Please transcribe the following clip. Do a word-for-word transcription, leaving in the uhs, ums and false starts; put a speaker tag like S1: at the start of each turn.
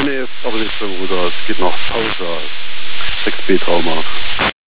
S1: Nee, aber nicht beim Bruder, es geht nach Pausa. sechs B Trauma.